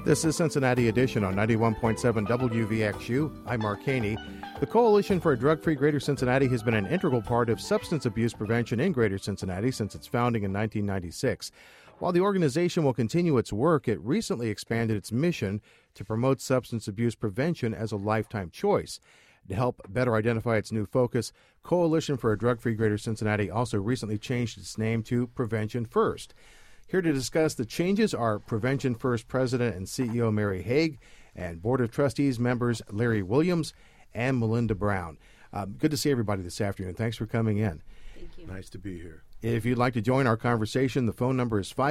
This is Cincinnati Edition on 91.7 WVXU. I'm Mark Haney. The Coalition for a Drug-Free Greater Cincinnati has been an integral part of substance abuse prevention in Greater Cincinnati since its founding in 1996. While the organization will continue its work, it recently expanded its mission to promote substance abuse prevention as a lifetime choice. To help better identify its new focus, Coalition for a Drug-Free Greater Cincinnati also recently changed its name to Prevention First. Here to discuss the changes are Prevention First President and CEO Mary Haag and Board of Trustees members Larry Williams and Melinda Brown. Good to see everybody this afternoon. Thanks for coming in. Thank you. Nice to be here. If you'd like to join our conversation, the phone number is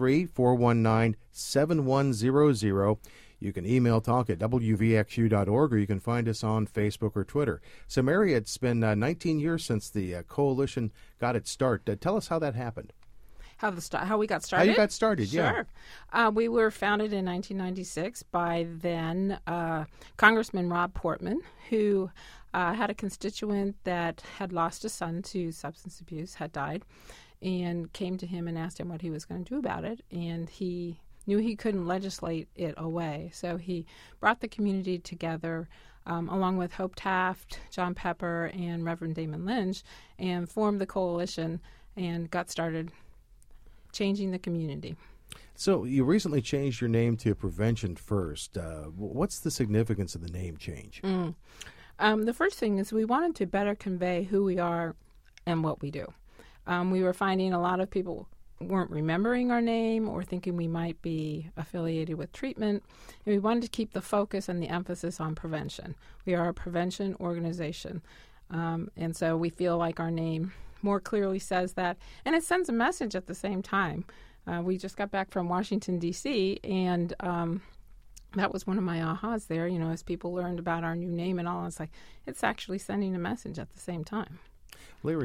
513-419-7100. You can email talk at wvxu.org, or you can find us on Facebook or Twitter. So, Mary, it's been 19 years since the coalition got its start. Tell us how that happened. How we got started? How you got started, yeah. Sure. We were founded in 1996 by then Congressman Rob Portman, who had a constituent that had lost a son to substance abuse, had died, and came to him and asked him what he was going to do about it. And he knew he couldn't legislate it away. So he brought the community together along with Hope Taft, John Pepper, and Reverend Damon Lynch, and formed the coalition and got started changing the community. So you recently changed your name to Prevention First. What's the significance of the name change? The first thing is we wanted to better convey who we are and what we do. We were finding a lot of people weren't remembering our name or thinking we might be affiliated with treatment, and we wanted to keep the focus and the emphasis on prevention. We are a prevention organization, and so we feel like our name more clearly says that, and it sends a message at the same time. We just got back from Washington, D.C., and that was one of my ahas there, as people learned about our new name and all. It's like, it's actually sending a message at the same time. Larry,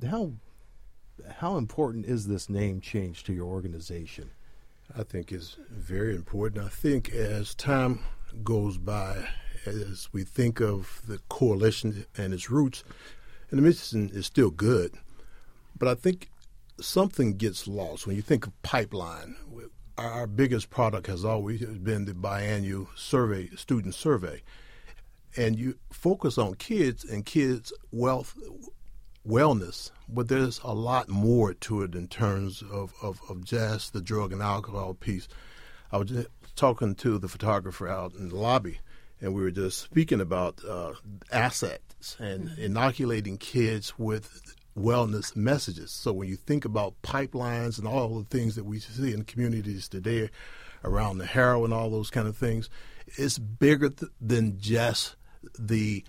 how important is this name change to your organization? I think it's very important. I think as time goes by, as we think of the coalition and its roots, and the mission is still good, but I think something gets lost. When you think of pipeline, our biggest product has always been the biannual survey, student survey. And you focus on kids and kids' wellness, but there's a lot more to it in terms of just the drug and alcohol piece. I was just talking to the photographer out in the lobby, and we were just speaking about assets and inoculating kids with wellness messages. So when you think about pipelines and all the things that we see in communities today around the heroin, all those kind of things, it's bigger than just the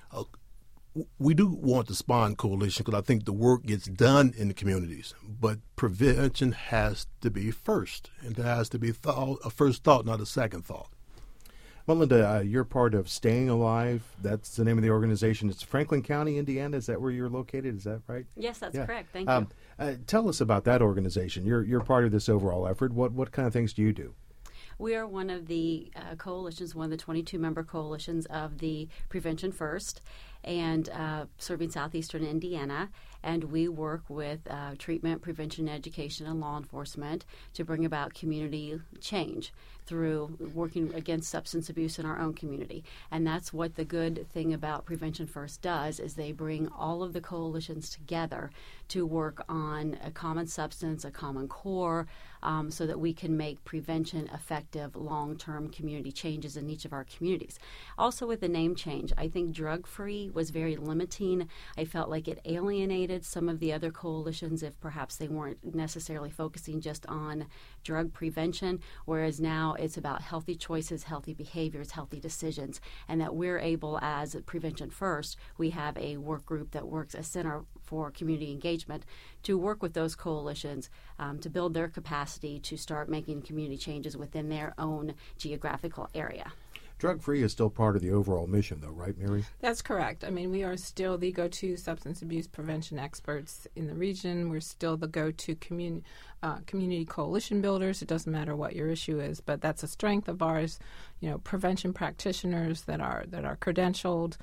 we do want the Spawn Coalition because I think the work gets done in the communities, but prevention has to be first, and it has to be a first thought, not a second thought. Well, Linda, you're part of Staying Alive. That's the name of the organization. It's Franklin County, Indiana. Is that where you're located? Is that right? Yes, that's correct. Thank you. Tell us about that organization. You're part of this overall effort. What kind of things do you do? We are one of the coalitions, one of the 22-member coalitions of the Prevention First, and serving southeastern Indiana. And we work with treatment, prevention, education, and law enforcement to bring about community change through working against substance abuse in our own community. And that's what the good thing about Prevention First does, is they bring all of the coalitions together to work on a common substance, a common core, so that we can make prevention effective long-term community changes in each of our communities. Also with the name change, I think drug-free was very limiting. I felt like it alienated some of the other coalitions if perhaps they weren't necessarily focusing just on drug prevention, whereas now it's about healthy choices, healthy behaviors, healthy decisions, and that we're able, as Prevention First, we have a work group that works, a center for community engagement, to work with those coalitions to build their capacity to start making community changes within their own geographical area. Drug-free is still part of the overall mission, though, right, Mary? That's correct. I mean, we are still the go-to substance abuse prevention experts in the region. We're still the go-to community coalition builders. It doesn't matter what your issue is, but that's a strength of ours. Prevention practitioners that are credentialed.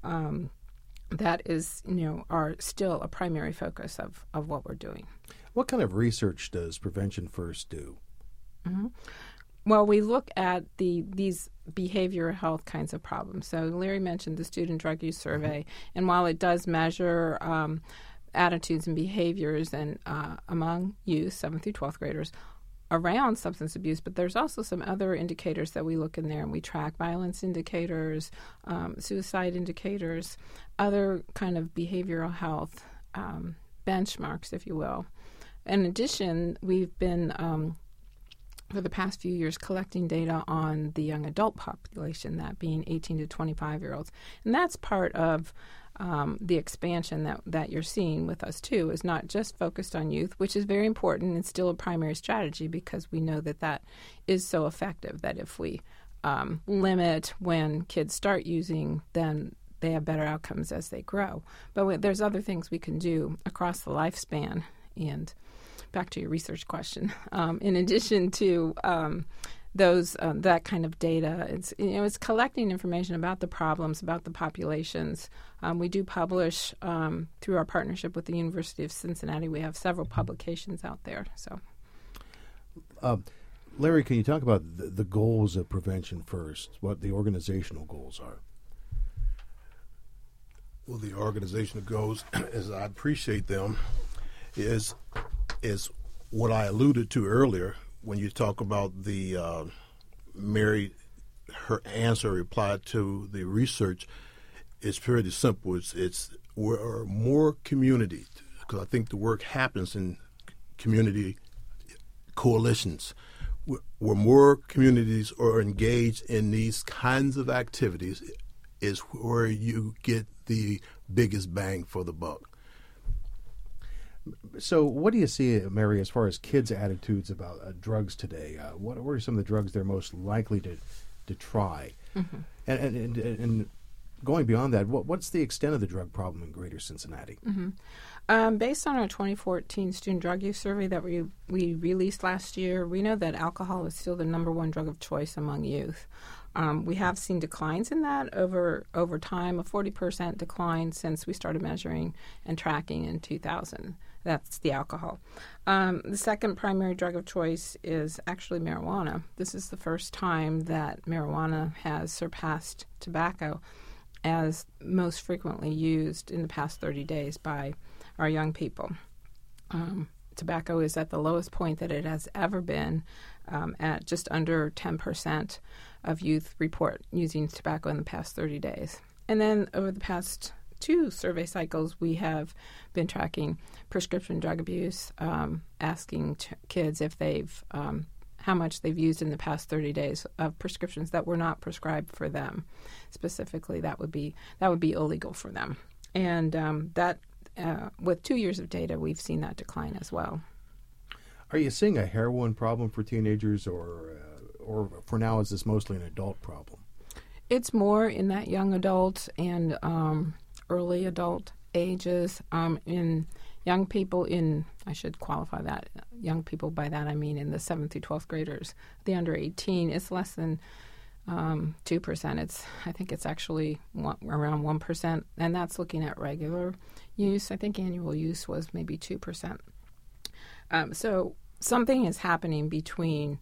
That is, are still a primary focus of what we're doing. What kind of research does Prevention First do? Mm-hmm. Well, we look at these behavioral health kinds of problems. So Larry mentioned the Student Drug Use Survey, and while it does measure attitudes and behaviors and among youth, 7th through 12th graders, around substance abuse, but there's also some other indicators that we look in there, and we track violence indicators, suicide indicators, other kind of behavioral health benchmarks, if you will. In addition, we've been for the past few years collecting data on the young adult population, that being 18 to 25-year-olds. And that's part of the expansion that you're seeing with us, too, is not just focused on youth, which is very important and still a primary strategy because we know that is so effective, that if we limit when kids start using, then they have better outcomes as they grow. But there's other things we can do across the lifespan. And back to your research question, in addition to those that kind of data, it's collecting information about the problems, about the populations. We do publish through our partnership with the University of Cincinnati. We have several publications out there. So, Larry, can you talk about the goals of Prevention First? What the organizational goals are? Well, the organizational goals, as I appreciate them, is what I alluded to earlier when you talk about the Mary, her answer replied to the research. It's pretty simple. It's we're more community, because I think the work happens in community coalitions. Where more communities are engaged in these kinds of activities is where you get the biggest bang for the buck. So what do you see, Mary, as far as kids' attitudes about drugs today? What are some of the drugs they're most likely to try? Mm-hmm. And going beyond that, what's the extent of the drug problem in Greater Cincinnati? Mm-hmm. Based on our 2014 Student Drug Use Survey that we released last year, we know that alcohol is still the number one drug of choice among youth. We have seen declines in that over time, a 40% decline since we started measuring and tracking in 2000. That's the alcohol. The second primary drug of choice is actually marijuana. This is the first time that marijuana has surpassed tobacco as most frequently used in the past 30 days by our young people. Tobacco is at the lowest point that it has ever been, at just under 10% of youth report using tobacco in the past 30 days. And then over the past 2 survey cycles, we have been tracking prescription drug abuse, asking kids if they've how much they've used in the past 30 days of prescriptions that were not prescribed for them. Specifically, that would be illegal for them. And that with 2 years of data, we've seen that decline as well. Are you seeing a heroin problem for teenagers, or for now is this mostly an adult problem? It's more in that young adult and early adult ages. In young people, I should qualify that, young people, by that I mean in the 7th through 12th graders, the under 18, it's less than 2%. I think it's actually around 1%, and that's looking at regular use. I think annual use was maybe 2%. So something is happening between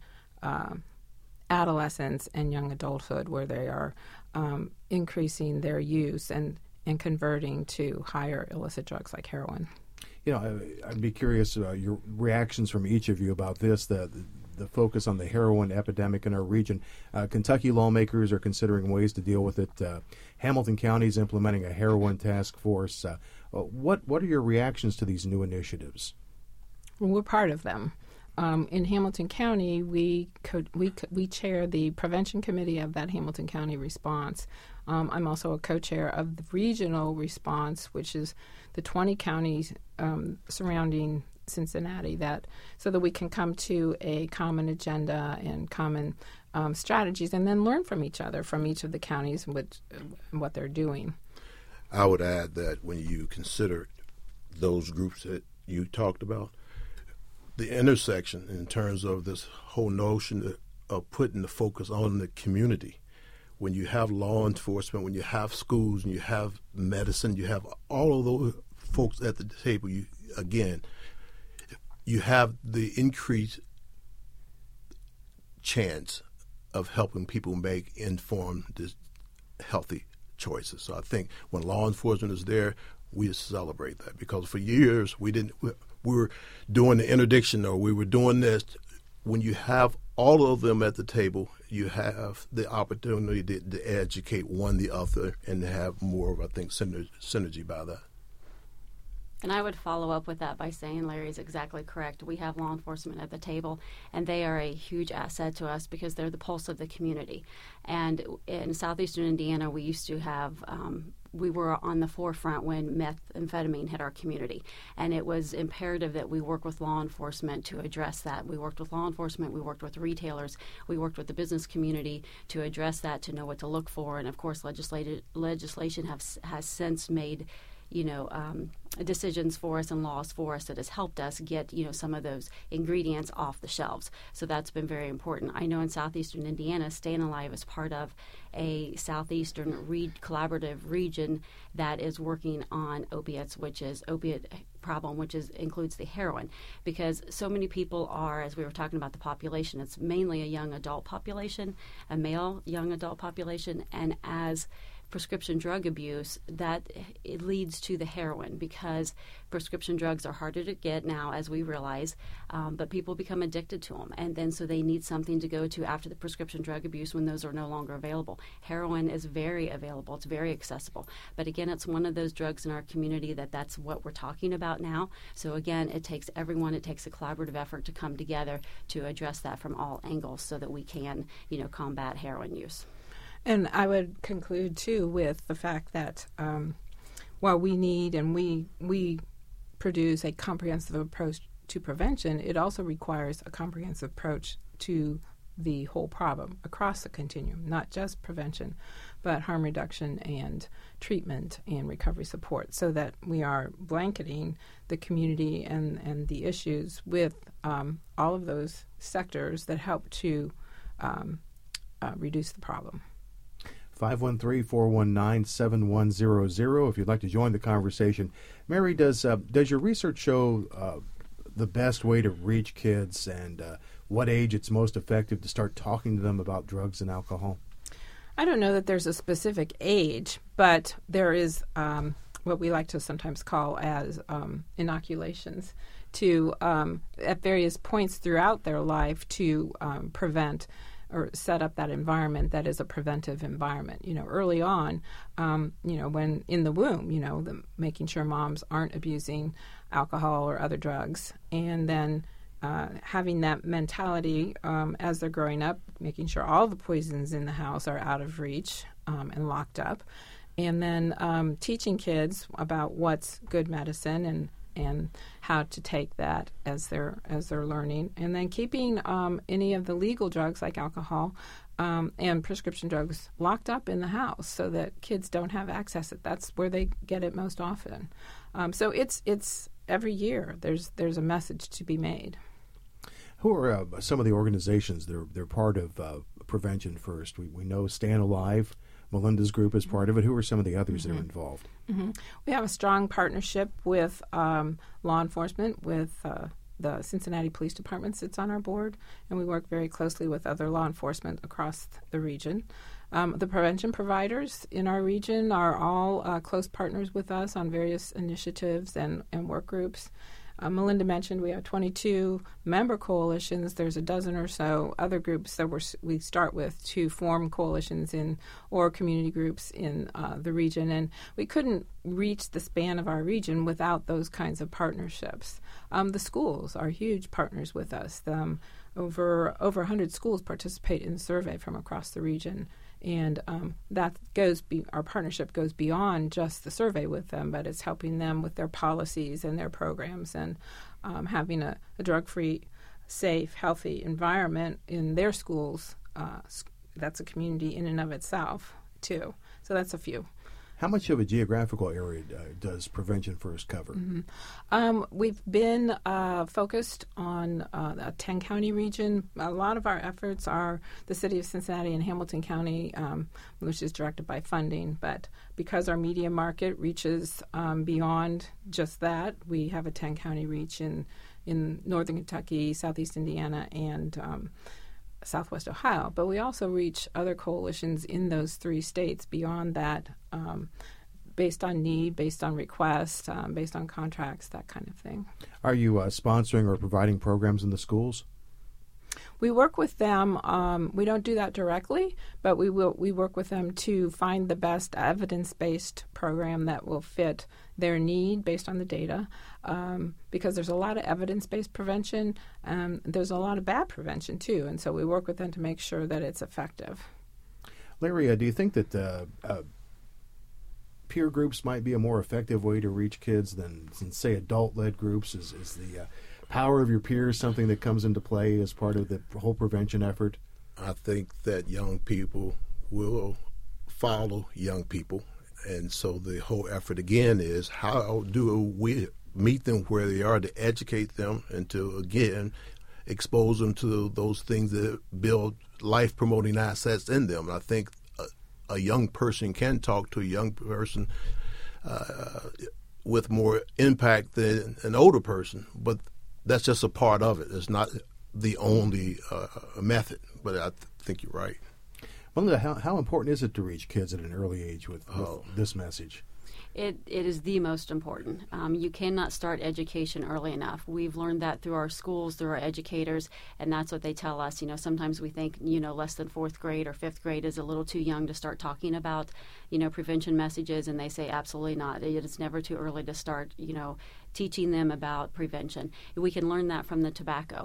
adolescence and young adulthood where they are increasing their use and converting to higher illicit drugs like heroin. You know, I'd be curious your reactions from each of you about this, the focus on the heroin epidemic in our region. Kentucky lawmakers are considering ways to deal with it. Hamilton County is implementing a heroin task force. What are your reactions to these new initiatives? Well, we're part of them. In Hamilton County, we chair the prevention committee of that Hamilton County response. I'm also a co-chair of the regional response, which is the 20 counties surrounding Cincinnati, so that we can come to a common agenda and common strategies, and then learn from each other, from each of the counties and what they're doing. I would add that when you consider those groups that you talked about, the intersection in terms of this whole notion of putting the focus on the community. When you have law enforcement, when you have schools, and you have medicine, you have all of those folks at the table, you have the increased chance of helping people make informed, healthy choices. So I think when law enforcement is there, we celebrate that, because for years we were doing the interdiction, or we were doing this. When you have all of them at the table, you have the opportunity to educate one the other and to have more of, I think, synergy by that. And I would follow up with that by saying Larry's exactly correct. We have law enforcement at the table, and they are a huge asset to us because they're the pulse of the community. And in southeastern Indiana, we used to have we were on the forefront when methamphetamine hit our community. And it was imperative that we work with law enforcement to address that. We worked with law enforcement, we worked with retailers, we worked with the business community to address that, to know what to look for. And of course, legislation has since made decisions for us and laws for us that has helped us get, some of those ingredients off the shelves. So that's been very important. I know in southeastern Indiana, Staying Alive is part of a southeastern collaborative region that is working on opiates, which is opiate problem, which includes the heroin, because so many people are, as we were talking about the population, it's mainly a young adult population, a male young adult population, and as prescription drug abuse, that it leads to the heroin, because prescription drugs are harder to get now, as we realize, but people become addicted to them, and then so they need something to go to after the prescription drug abuse when those are no longer available. Heroin is very available. It's very accessible. But again, it's one of those drugs in our community that's what we're talking about now. So again, it takes everyone, it takes a collaborative effort to come together to address that from all angles so that we can, combat heroin use. And I would conclude, too, with the fact that while we need and we produce a comprehensive approach to prevention, it also requires a comprehensive approach to the whole problem across the continuum, not just prevention, but harm reduction and treatment and recovery support, so that we are blanketing the community and the issues with all of those sectors that help to reduce the problem. 513-419-7100 if you'd like to join the conversation. Mary, does your research show the best way to reach kids and what age it's most effective to start talking to them about drugs and alcohol? I don't know that there's a specific age, but there is what we like to sometimes call as inoculations to at various points throughout their life to prevent or set up that environment that is a preventive environment. Early on, when in the womb, making sure moms aren't abusing alcohol or other drugs, and then having that mentality as they're growing up, making sure all the poisons in the house are out of reach and locked up, and then teaching kids about what's good medicine and how to take that as they're learning, and then keeping any of the legal drugs like alcohol and prescription drugs locked up in the house so that kids don't have access. That's where they get it most often. So it's every year there's a message to be made. Who are some of the organizations they're part of Prevention First? We know Staying Alive. Melinda's group is part of it. Who are some of the others that are involved? Mm-hmm. We have a strong partnership with law enforcement, with the Cincinnati Police Department sits on our board, and we work very closely with other law enforcement across the region. The prevention providers in our region are all close partners with us on various initiatives and work groups. Melinda mentioned we have 22 member coalitions. There's a dozen or so other groups that we start with to form coalitions or community groups in the region. And we couldn't reach the span of our region without those kinds of partnerships. The schools are huge partners with us. Over 100 schools participate in the survey from across the region. And our partnership goes beyond just the survey with them, but it's helping them with their policies and their programs and having a drug-free, safe, healthy environment in their schools. That's a community in and of itself, too. So that's a few. How much of a geographical area does Prevention First cover? Mm-hmm. We've been focused on the 10-county region. A lot of our efforts are the city of Cincinnati and Hamilton County, which is directed by funding. But because our media market reaches beyond just that, we have a 10-county reach in northern Kentucky, southeast Indiana, and Southwest Ohio, but we also reach other coalitions in those 3 states beyond that, based on need, based on request, based on contracts, that kind of thing. Are you sponsoring or providing programs in the schools? We work with them. We don't do that directly, but we work with them to find the best evidence-based program that will fit their need based on the data. Because there's a lot of evidence-based prevention, there's a lot of bad prevention too, and so we work with them to make sure that it's effective. Larry, do you think that peer groups might be a more effective way to reach kids than say, adult-led groups? Is the power of your peers something that comes into play as part of the whole prevention effort? I think that young people will follow young people. And so the whole effort, again, is how do we meet them where they are, to educate them and to, again, expose them to those things that build life-promoting assets in them. And I think a young person can talk to a young person with more impact than an older person, but that's just a part of it. It's not the only method, but I think you're right. Melinda, how important is it to reach kids at an early age with this message? It is the most important. You cannot start education early enough. We've learned that through our schools, through our educators, and that's what they tell us. Sometimes we think, less than 4th grade or 5th grade is a little too young to start talking about, prevention messages, and they say absolutely not. It's never too early to start, teaching them about prevention. We can learn that from the tobacco.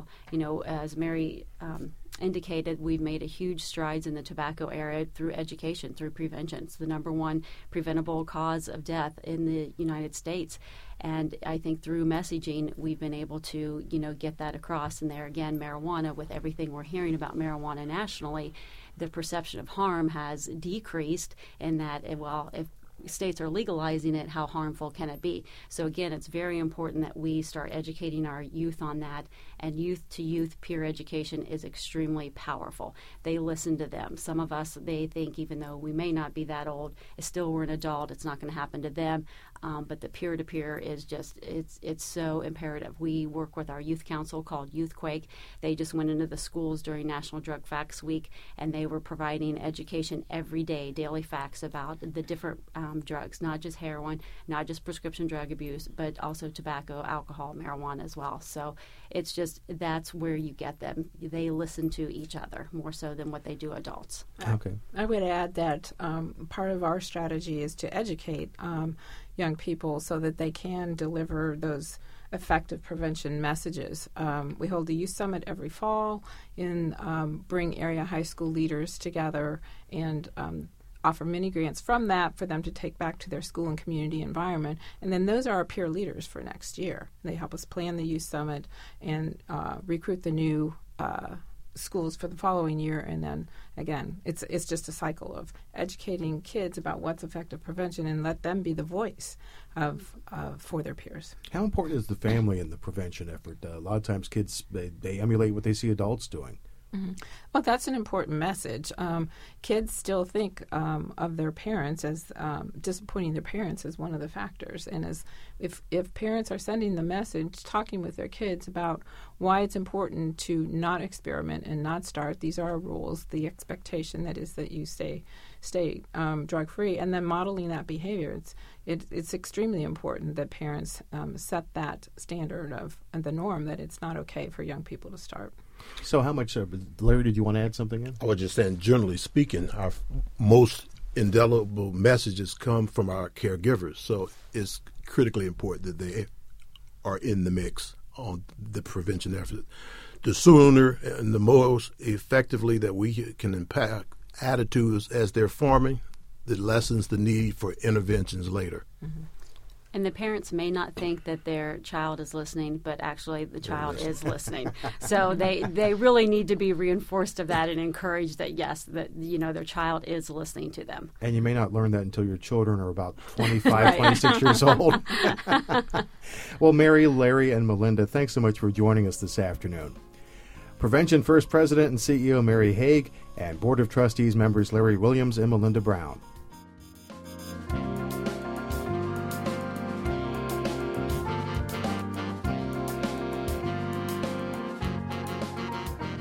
As Mary indicated, we've made a huge strides in the tobacco area through education, through prevention. It's the number 1 preventable cause of death in the United States. And I think through messaging, we've been able to, get that across. And there again, marijuana, with everything we're hearing about marijuana nationally, the perception of harm has decreased in that, if states are legalizing it, how harmful can it be? So again, it's very important that we start educating our youth on that, and youth-to-youth peer education is extremely powerful. They listen to them. Some of us, they think even though we may not be that old, still we're an adult, it's not going to happen to them. But the peer-to-peer is just, it's so imperative. We work with our youth council called YouthQuake. They just went into the schools during National Drug Facts Week, and they were providing education every day, daily facts about the different drugs, not just heroin, not just prescription drug abuse, but also tobacco, alcohol, marijuana as well. So it's just, that's where you get them. They listen to each other more so than what they do adults. Okay. I would add that part of our strategy is to educate young people so that they can deliver those effective prevention messages. We hold the Youth Summit every fall and bring area high school leaders together and offer mini grants from that for them to take back to their school and community environment. And then those are our peer leaders for next year. They help us plan the Youth Summit and recruit the new schools for the following year. And then, again, it's just a cycle of educating kids about what's effective prevention and let them be the voice for their peers. How important is the family in the prevention effort? A lot of times kids, they emulate what they see adults doing. Mm-hmm. Well, that's an important message. Kids still think of their parents as disappointing their parents as one of the factors. And as if parents are sending the message, talking with their kids about why it's important to not experiment and not start, these are our rules, the expectation that is that you stay drug-free, and then modeling that behavior. It's extremely important that parents set that standard of the norm that it's not okay for young people to start. So how much, Larry, did you want to add something in? I was just saying, generally speaking, our most indelible messages come from our caregivers. So it's critically important that they are in the mix on the prevention effort. The sooner and the most effectively that we can impact attitudes as they're forming, that lessens the need for interventions later. Mm-hmm. And the parents may not think that their child is listening, but actually the child is listening. So they really need to be reinforced of that and encouraged that, yes, that their child is listening to them. And you may not learn that until your children are about 25, 26 years old. Well, Mary, Larry, and Melinda, thanks so much for joining us this afternoon. Prevention First President and CEO Mary Haag and Board of Trustees members Larry Williams and Melinda Brown.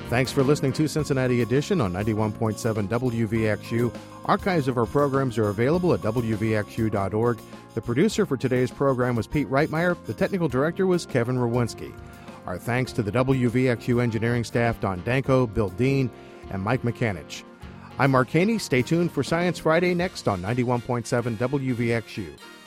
Thanks for listening to Cincinnati Edition on 91.7 WVXU. Archives of our programs are available at WVXU.org. The producer for today's program was Pete Reitmeyer. The technical director was Kevin Rowinski. Our thanks to the WVXU engineering staff, Don Danko, Bill Dean, and Mike McCanich. I'm Mark Haney. Stay tuned for Science Friday next on 91.7 WVXU.